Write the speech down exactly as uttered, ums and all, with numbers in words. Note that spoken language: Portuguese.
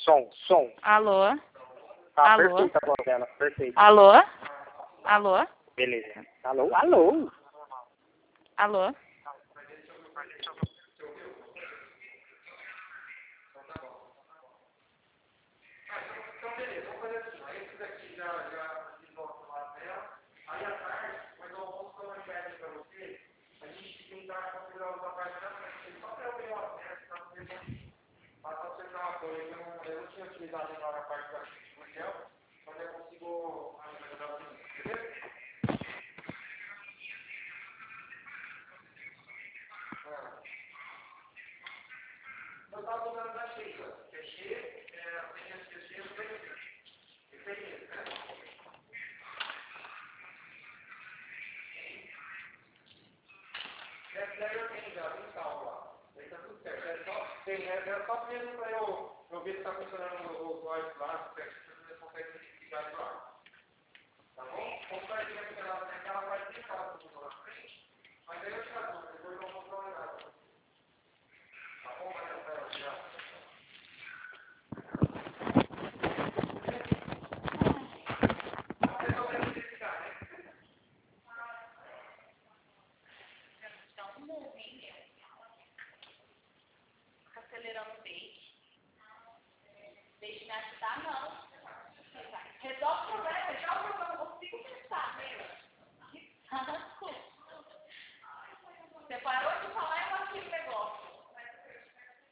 som, som. Alô? Ah, Alô? perfeita a voz dela, perfeito. Alô? Alô? Beleza. Alô, alô. Alô? Então, beleza, vamos fazer assim. Aí esses aqui já, já desenvolvem o lado dela. Aí à tarde, mas eu vou dar uma ideia para você. A gente tentar configurar outra parte da frente. Só para eu ver o acesso, para você passar o seu carro. Eu não, eu não tinha utilizado ainda a parte da frente do gel, mas eu consigo ajudar o seguinte, beleza? Eu estava usando da Sheila. Que é Sheila, é, tem as Sheila dois mil. Esse aí mesmo, né? Essa daí eu tenho já, tem salvo lá. Daí tá tudo certo. É só, tem, é, é só mesmo para eu, eu ver se está funcionando os olhos lá, se você consegue identificar isso lá.